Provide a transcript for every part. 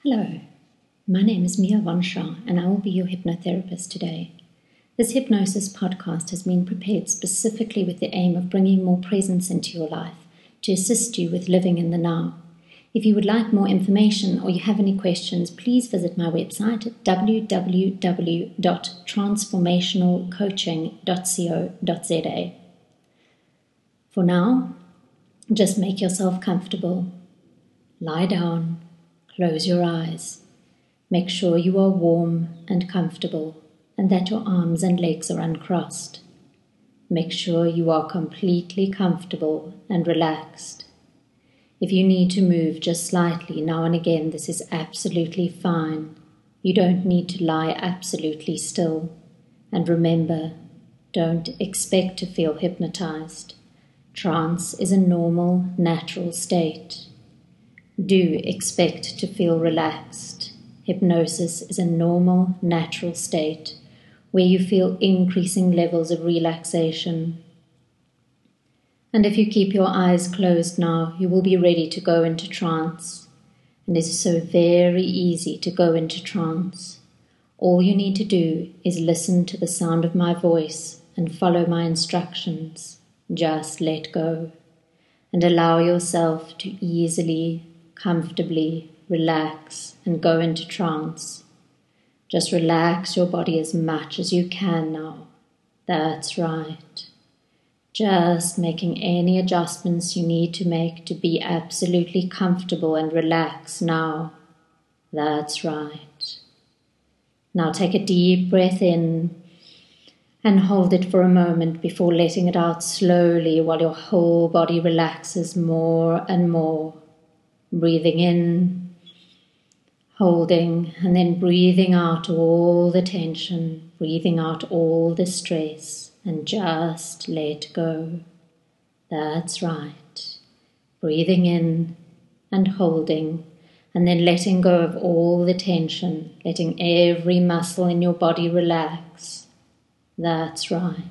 Hello, my name is Mia Von Shah and I will be your hypnotherapist today. This hypnosis podcast has been prepared specifically with the aim of bringing more presence into your life to assist you with living in the now. If you would like more information or you have any questions, please visit my website at www.transformationalcoaching.co.za. For now, just make yourself comfortable. Lie down. Close your eyes. Make sure you are warm and comfortable and that your arms and legs are uncrossed. Make sure you are completely comfortable and relaxed. If you need to move just slightly now and again, this is absolutely fine. You don't need to lie absolutely still. And remember, don't expect to feel hypnotized. Trance is a normal, natural state. Do expect to feel relaxed. Hypnosis is a normal, natural state where you feel increasing levels of relaxation. And if you keep your eyes closed now, you will be ready to go into trance. And it is so very easy to go into trance. All you need to do is listen to the sound of my voice and follow my instructions. Just let go and allow yourself to easily, comfortably relax and go into trance. Just relax your body as much as you can now. That's right. Just making any adjustments you need to make to be absolutely comfortable and relaxed now. That's right. Now take a deep breath in and hold it for a moment before letting it out slowly while your whole body relaxes more and more. Breathing in, holding, and then breathing out all the tension, breathing out all the stress, and just let go. That's right. Breathing in and holding, and then letting go of all the tension, letting every muscle in your body relax. That's right.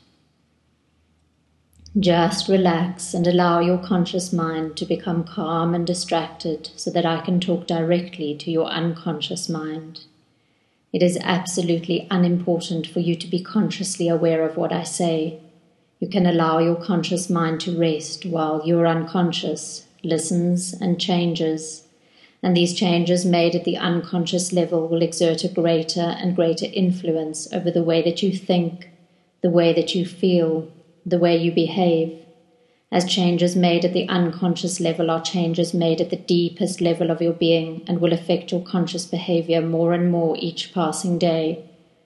Just relax and allow your conscious mind to become calm and distracted so that I can talk directly to your unconscious mind. It is absolutely unimportant for you to be consciously aware of what I say. You can allow your conscious mind to rest while your unconscious listens and changes. And these changes made at the unconscious level will exert a greater and greater influence over the way that you think, the way that you feel, the way you behave, as changes made at the unconscious level are changes made at the deepest level of your being and will affect your conscious behavior more and more each passing day.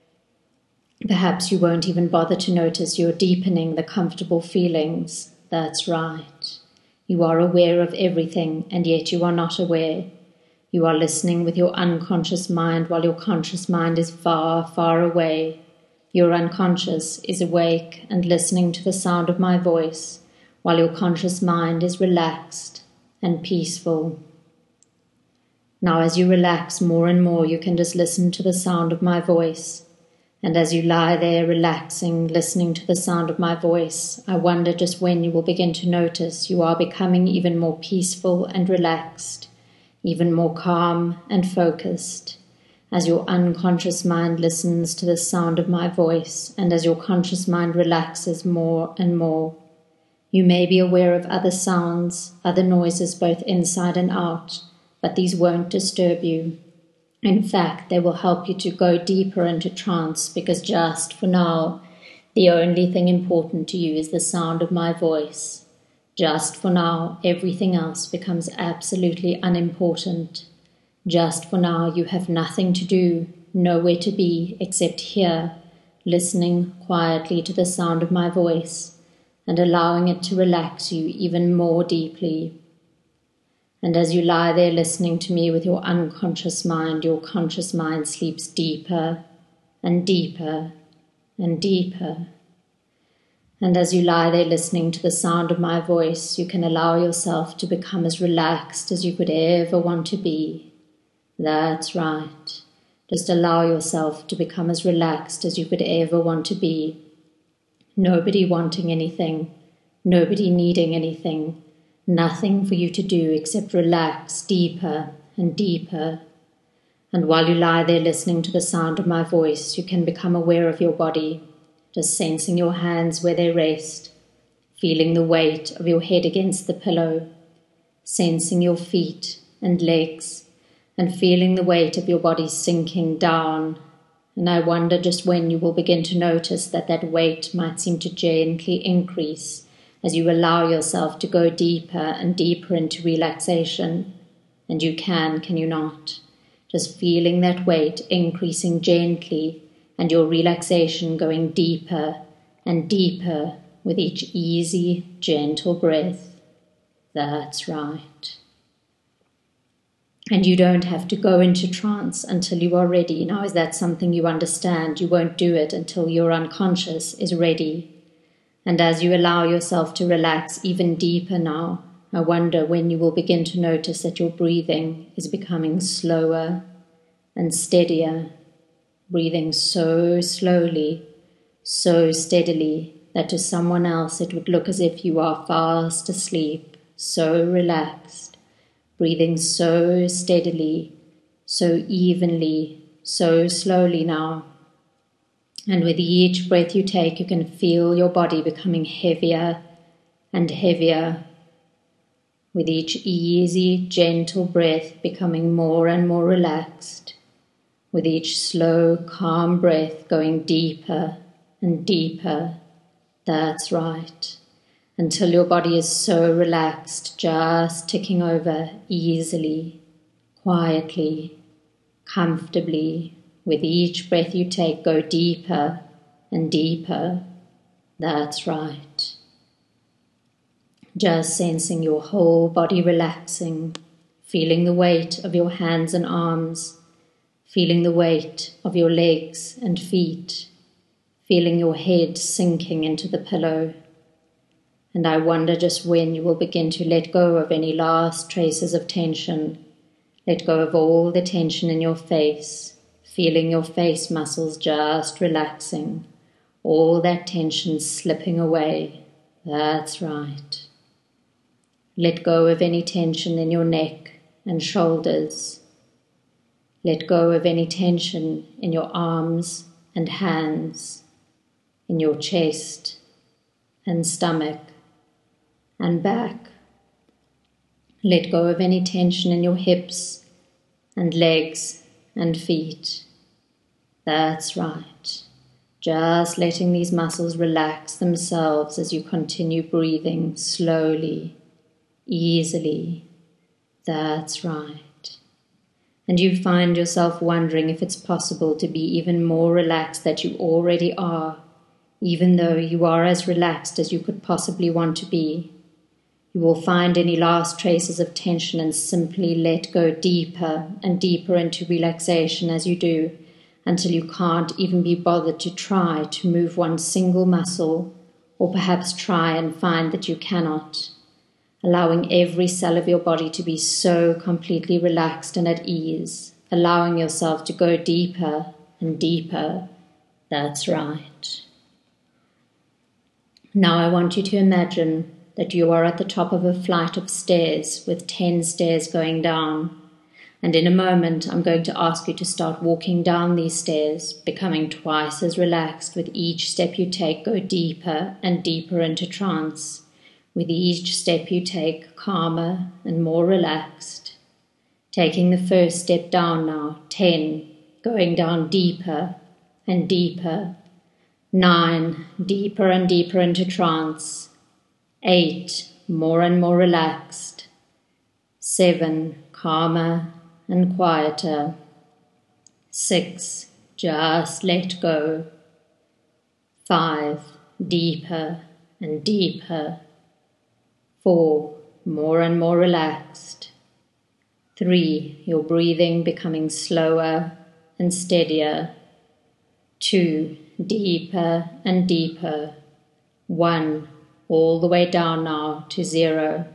Perhaps you won't even bother to notice you're deepening the comfortable feelings. That's right. You are aware of everything and yet you are not aware. You are listening with your unconscious mind while your conscious mind is far, far away. Your unconscious is awake and listening to the sound of my voice, while your conscious mind is relaxed and peaceful. Now as you relax more and more, you can just listen to the sound of my voice. And as you lie there relaxing, listening to the sound of my voice, I wonder just when you will begin to notice you are becoming even more peaceful and relaxed, even more calm and focused. As your unconscious mind listens to the sound of my voice, and as your conscious mind relaxes more and more, you may be aware of other sounds, other noises both inside and out, but these won't disturb you. In fact, they will help you to go deeper into trance because just for now, the only thing important to you is the sound of my voice. Just for now, everything else becomes absolutely unimportant. Just for now, you have nothing to do, nowhere to be except here, listening quietly to the sound of my voice and allowing it to relax you even more deeply. And as you lie there listening to me with your unconscious mind, your conscious mind sleeps deeper and deeper and deeper. And as you lie there listening to the sound of my voice, you can allow yourself to become as relaxed as you could ever want to be. That's right. Just allow yourself to become as relaxed as you could ever want to be. Nobody wanting anything, nobody needing anything, nothing for you to do except relax deeper and deeper And while you lie there listening to the sound of my voice, you can become aware of your body, just sensing your hands where they rest, feeling the weight of your head against the pillow, sensing your feet and legs, and feeling the weight of your body sinking down. And I wonder just when you will begin to notice that that weight might seem to gently increase as you allow yourself to go deeper and deeper into relaxation. And you can you not? Just feeling that weight increasing gently and your relaxation going deeper and deeper with each easy, gentle breath. That's right. And you don't have to go into trance until you are ready. Now, is that something you understand? You won't do it until your unconscious is ready. And as you allow yourself to relax even deeper now, I wonder when you will begin to notice that your breathing is becoming slower and steadier, breathing so slowly, so steadily, that to someone else it would look as if you are fast asleep, so relaxed, breathing so steadily, so evenly, so slowly now. And with each breath you take, you can feel your body becoming heavier and heavier. With each easy, gentle breath becoming more and more relaxed. With each slow, calm breath going deeper and deeper. That's right. Until your body is so relaxed, just ticking over easily, quietly, comfortably. With each breath you take, go deeper and deeper. That's right. Just sensing your whole body relaxing, feeling the weight of your hands and arms, feeling the weight of your legs and feet, feeling your head sinking into the pillow. And I wonder just when you will begin to let go of any last traces of tension. Let go of all the tension in your face, feeling your face muscles just relaxing, all that tension slipping away. That's right. Let go of any tension in your neck and shoulders. Let go of any tension in your arms and hands, in your chest and stomach and back. Let go of any tension in your hips and legs and feet. That's right. Just letting these muscles relax themselves as you continue breathing slowly, easily. That's right. And you find yourself wondering if it's possible to be even more relaxed than you already are, even though you are as relaxed as you could possibly want to be. You will find any last traces of tension and simply let go deeper and deeper into relaxation as you do, until you can't even be bothered to try to move one single muscle, or perhaps try and find that you cannot, allowing every cell of your body to be so completely relaxed and at ease, allowing yourself to go deeper and deeper. That's right. Now I want you to imagine that you are at the top of a flight of stairs with 10 stairs going down. And in a moment, I'm going to ask you to start walking down these stairs, becoming twice as relaxed with each step you take. Go deeper and deeper into trance. With each step you take, calmer and more relaxed. Taking the first step down now, 10, going down deeper and deeper. 9, deeper and deeper into trance. 8, more and more relaxed. 7, calmer and quieter. 6, just let go. 5, deeper and deeper. 4, more and more relaxed. 3, your breathing becoming slower and steadier. 2, deeper and deeper. 1, all the way down now to 0.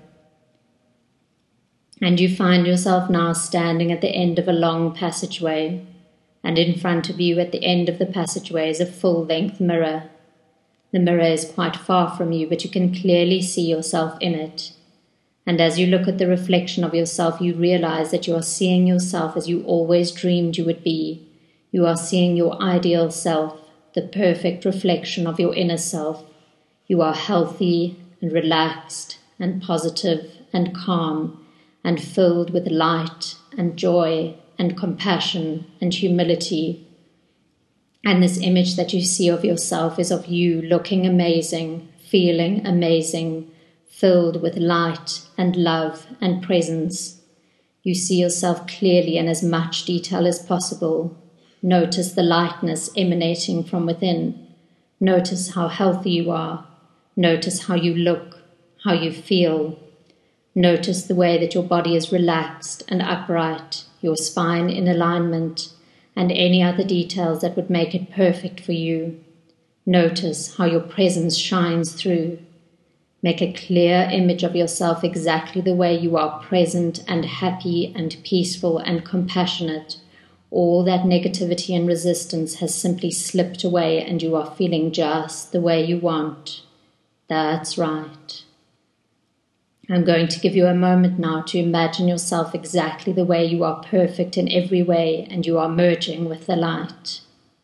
And you find yourself now standing at the end of a long passageway, and in front of you at the end of the passageway is a full-length mirror. The mirror is quite far from you, but you can clearly see yourself in it. And as you look at the reflection of yourself, you realize that you are seeing yourself as you always dreamed you would be. You are seeing your ideal self, the perfect reflection of your inner self. You are healthy and relaxed and positive and calm and filled with light and joy and compassion and humility. And this image that you see of yourself is of you looking amazing, feeling amazing, filled with light and love and presence. You see yourself clearly in as much detail as possible. Notice the lightness emanating from within. Notice how healthy you are. Notice how you look, how you feel. Notice the way that your body is relaxed and upright, your spine in alignment, and any other details that would make it perfect for you. Notice how your presence shines through. Make a clear image of yourself exactly the way you are, present and happy and peaceful and compassionate. All that negativity and resistance has simply slipped away and you are feeling just the way you want. That's right. I'm going to give you a moment now to imagine yourself exactly the way you are, perfect in every way, and you are merging with the light.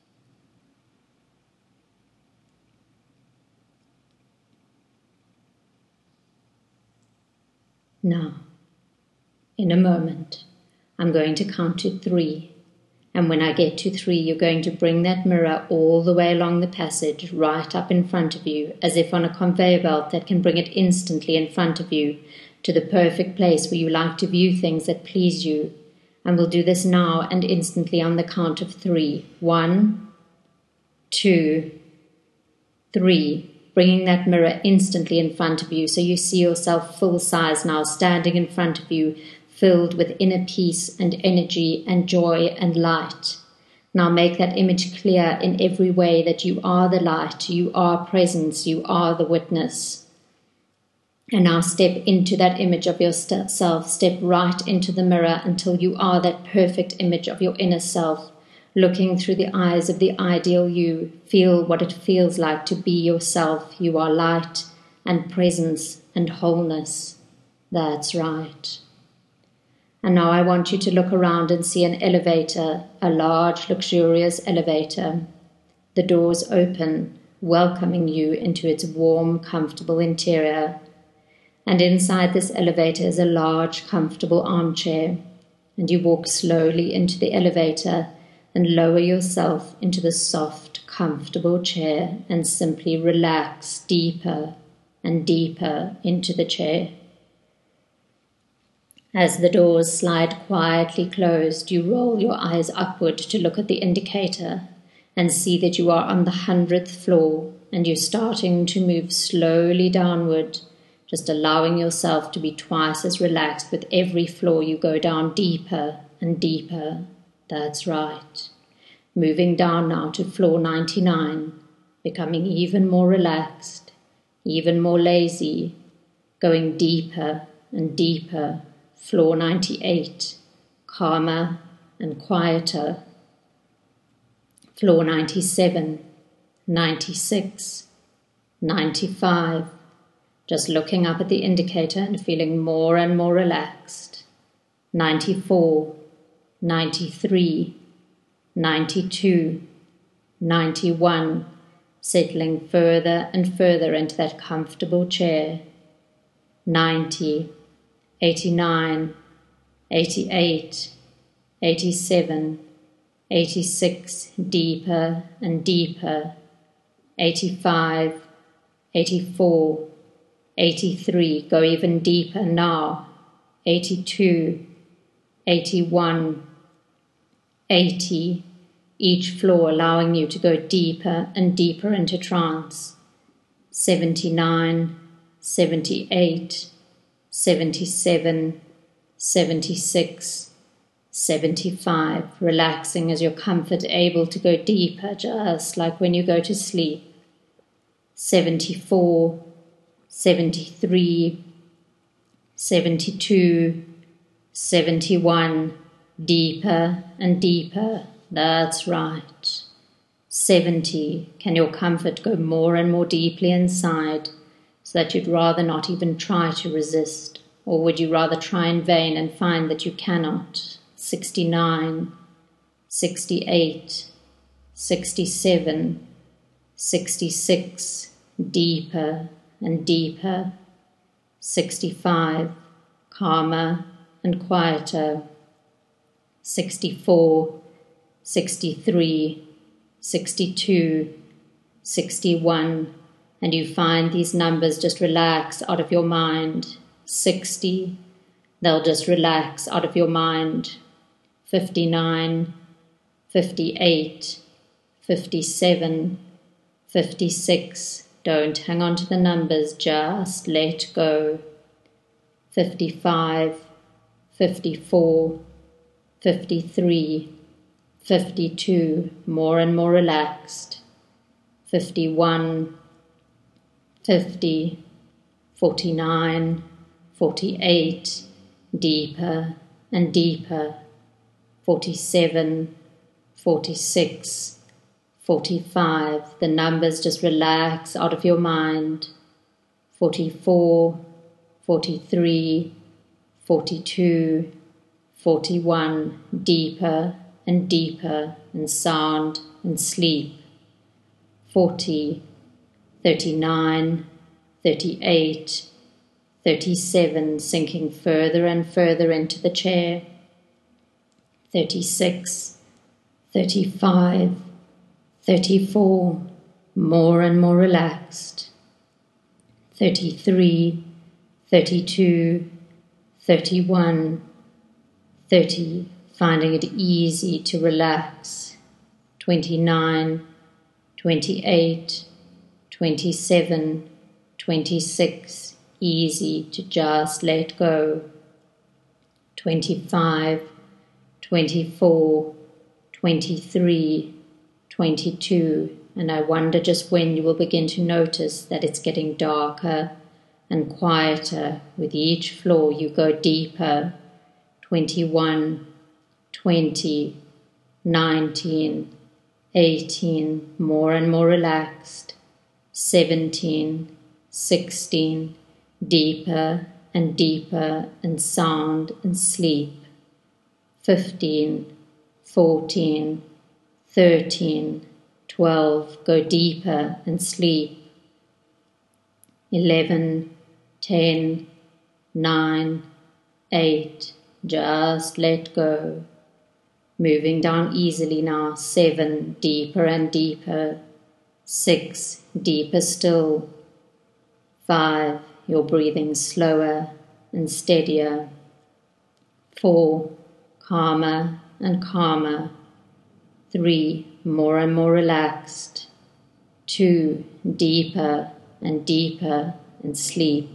Now, in a moment, I'm going to count to 3. And when I get to 3, you're going to bring that mirror all the way along the passage, right up in front of you, as if on a conveyor belt that can bring it instantly in front of you to the perfect place where you like to view things that please you. And we'll do this now and instantly on the count of 3. 1, 2, 3. Bringing that mirror instantly in front of you so you see yourself full size now, standing in front of you, filled with inner peace and energy and joy and light. Now make that image clear in every way that you are the light, you are presence, you are the witness. And now step into that image of yourself, step right into the mirror until you are that perfect image of your inner self, looking through the eyes of the ideal you. Feel what it feels like to be yourself. You are light and presence and wholeness. That's right. And now I want you to look around and see an elevator, a large, luxurious elevator. The doors open, welcoming you into its warm, comfortable interior. And inside this elevator is a large, comfortable armchair. And you walk slowly into the elevator and lower yourself into the soft, comfortable chair and simply relax deeper and deeper into the chair. As the doors slide quietly closed, you roll your eyes upward to look at the indicator and see that you are on the 100th floor and you're starting to move slowly downward, just allowing yourself to be twice as relaxed with every floor you go down deeper and deeper. That's right. Moving down now to floor 99, becoming even more relaxed, even more lazy, going deeper and deeper. Floor 98, calmer and quieter. Floor 97, 96, 95, just looking up at the indicator and feeling more and more relaxed. 94, 93, 92, 91, settling further and further into that comfortable chair. 90, 89, 88, 87, 86, deeper and deeper. 85, 84, 83, go even deeper now. 82, 81, 80, each floor allowing you to go deeper and deeper into trance. 79, 78, 77, 76, 75, relaxing as your comfort able to go deeper, just like when you go to sleep. 74, 73, 72, 71, deeper and deeper. That's right. 70, can your comfort go more and more deeply inside so that you'd rather not even try to resist? Or would you rather try in vain and find that you cannot? 69, 68, 67, 66, deeper and deeper. 65, calmer and quieter. 64, 63, 62, 61, and you find these numbers just relax out of your mind. 60, they'll just relax out of your mind. 59, 58, 57, 56, don't hang on to the numbers, just let go. 55, 54, 53, 52, more and more relaxed. 51, 50, 49, 48, deeper and deeper. 47, 46, 45, the numbers just relax out of your mind. 44, 43, 42, 41, deeper and deeper in sound and sleep. 40, 39, 38, 37, sinking further and further into the chair. 36, 35, 34, more and more relaxed. 33, 32, 31, 30, finding it easy to relax. 29, 28, 27, 26, easy to just let go. 25, 24, 23, 22, and I wonder just when you will begin to notice that it's getting darker and quieter. With each floor you go deeper. 21, 20, 19, 18, more and more relaxed. 17, 16, deeper and deeper in sound and sleep. 15, 14, 13, 12, go deeper and sleep. 11, 10, 9, 8, just let go. Moving down easily now. 7, deeper and deeper. 6, deeper still. 5, you're breathing slower and steadier. 4, calmer and calmer. 3, more and more relaxed. 2, deeper and deeper in sleep.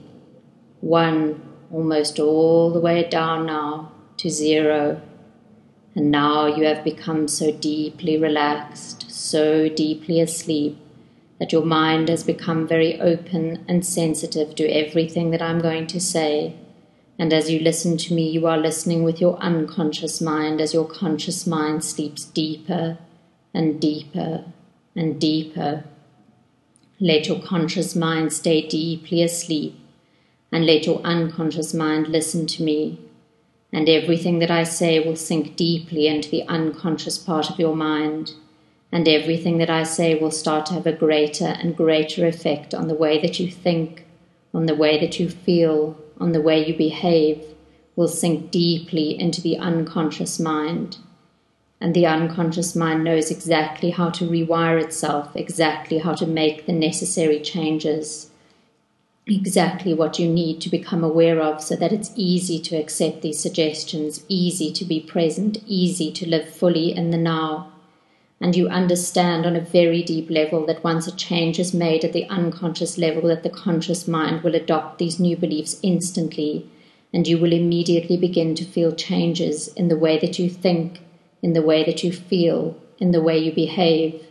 1, almost all the way down now to 0. And now you have become so deeply relaxed, so deeply asleep, that your mind has become very open and sensitive to everything that I'm going to say. And as you listen to me, you are listening with your unconscious mind as your conscious mind sleeps deeper and deeper and deeper. Let your conscious mind stay deeply asleep, and let your unconscious mind listen to me. And everything that I say will sink deeply into the unconscious part of your mind. And everything that I say will start to have a greater and greater effect on the way that you think, on the way that you feel, on the way you behave, will sink deeply into the unconscious mind. And the unconscious mind knows exactly how to rewire itself, exactly how to make the necessary changes, exactly what you need to become aware of, so that it's easy to accept these suggestions, easy to be present, easy to live fully in the now. And you understand on a very deep level that once a change is made at the unconscious level, that the conscious mind will adopt these new beliefs instantly, and you will immediately begin to feel changes in the way that you think, in the way that you feel, in the way you behave.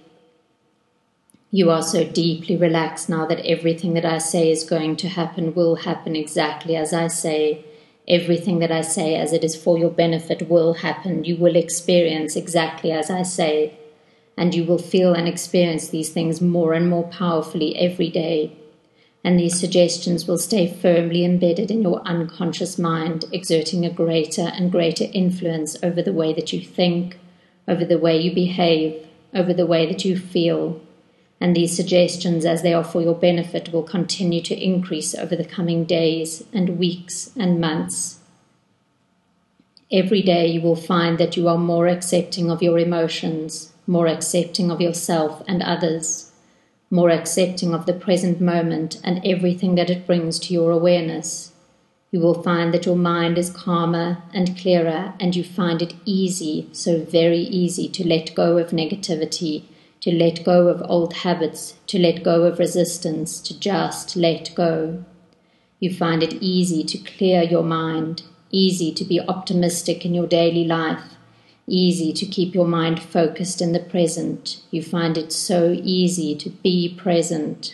You are so deeply relaxed now that everything that I say is going to happen will happen exactly as I say. Everything that I say as it is for your benefit will happen. You will experience exactly as I say. And you will feel and experience these things more and more powerfully every day. And these suggestions will stay firmly embedded in your unconscious mind, exerting a greater and greater influence over the way that you think, over the way you behave, over the way that you feel. And these suggestions, as they are for your benefit, will continue to increase over the coming days and weeks and months. Every day you will find that you are more accepting of your emotions, more accepting of yourself and others, more accepting of the present moment and everything that it brings to your awareness. You will find that your mind is calmer and clearer, and you find it easy, so very easy, to let go of negativity, to let go of old habits, to let go of resistance, to just let go. You find it easy to clear your mind, easy to be optimistic in your daily life, easy to keep your mind focused in the present. You find it so easy to be present.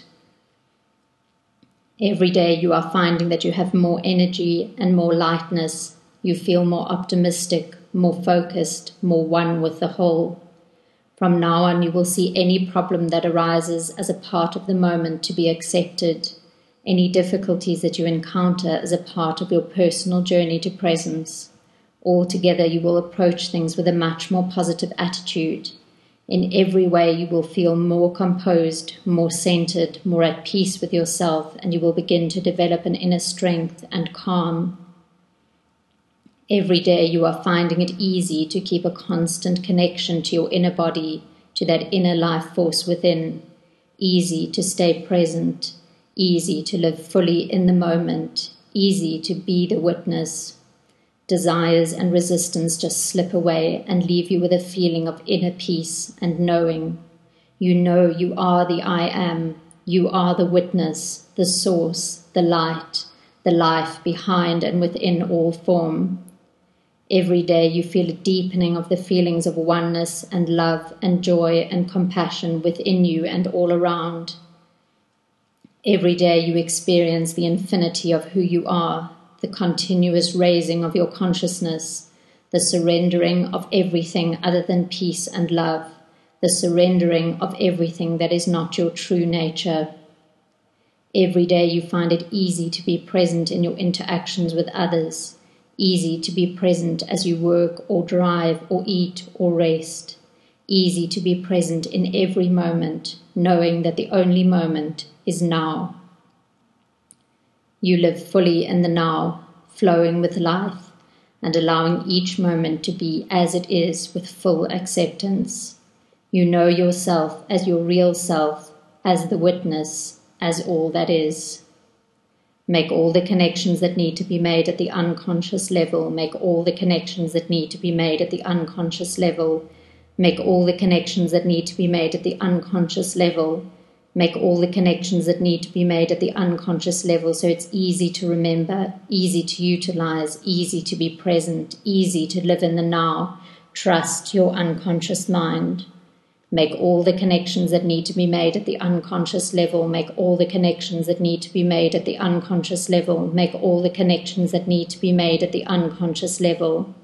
Every day you are finding that you have more energy and more lightness. You feel more optimistic, more focused, more one with the whole. From now on, you will see any problem that arises as a part of the moment to be accepted. Any difficulties that you encounter as a part of your personal journey to presence. Altogether, you will approach things with a much more positive attitude. In every way, you will feel more composed, more centered, more at peace with yourself, and you will begin to develop an inner strength and calm. Every day, you are finding it easy to keep a constant connection to your inner body, to that inner life force within. Easy to stay present, easy to live fully in the moment, easy to be the witness. Desires and resistance just slip away and leave you with a feeling of inner peace and knowing. You know you are the I am. You are the witness, the source, the light, the life behind and within all form. Every day you feel a deepening of the feelings of oneness and love and joy and compassion within you and all around. Every day you experience the infinity of who you are, the continuous raising of your consciousness, the surrendering of everything other than peace and love, the surrendering of everything that is not your true nature. Every day you find it easy to be present in your interactions with others, easy to be present as you work or drive or eat or rest, easy to be present in every moment, knowing that the only moment is now. You live fully in the now, flowing with life, and allowing each moment to be as it is with full acceptance. You know yourself as your real self, as the witness, as all that is. Make all the connections that need to be made at the unconscious level. Make all the connections that need to be made at the unconscious level. Make all the connections that need to be made at the unconscious level. Make all the connections that need to be made at the unconscious level so it's easy to remember, easy to utilize, easy to be present, easy to live in the now. Trust your unconscious mind. Make all the connections that need to be made at the unconscious level. Make all the connections that need to be made at the unconscious level. Make all the connections that need to be made at the unconscious level.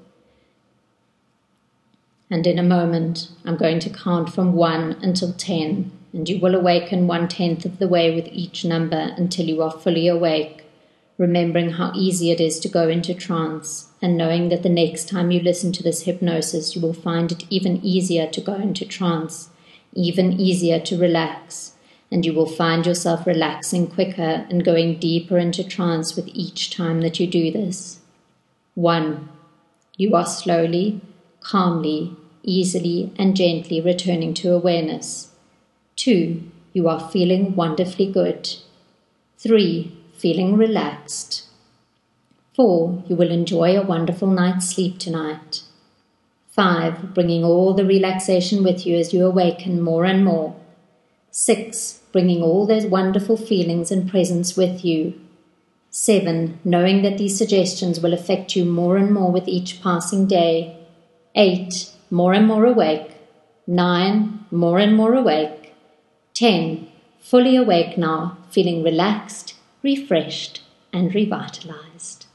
And in a moment, I'm going to count from 1 until 10. And you will awaken 1/10 of the way with each number until you are fully awake, remembering how easy it is to go into trance, and knowing that the next time you listen to this hypnosis, you will find it even easier to go into trance, even easier to relax, and you will find yourself relaxing quicker and going deeper into trance with each time that you do this. 1. You are slowly, calmly, easily, and gently returning to awareness. 2. You are feeling wonderfully good. 3. Feeling relaxed. 4. You will enjoy a wonderful night's sleep tonight. 5. Bringing all the relaxation with you as you awaken more and more. 6. Bringing all those wonderful feelings and presence with you. 7. Knowing that these suggestions will affect you more and more with each passing day. 8. More and more awake. 9. More and more awake. 10. Fully awake now, feeling relaxed, refreshed, and revitalized.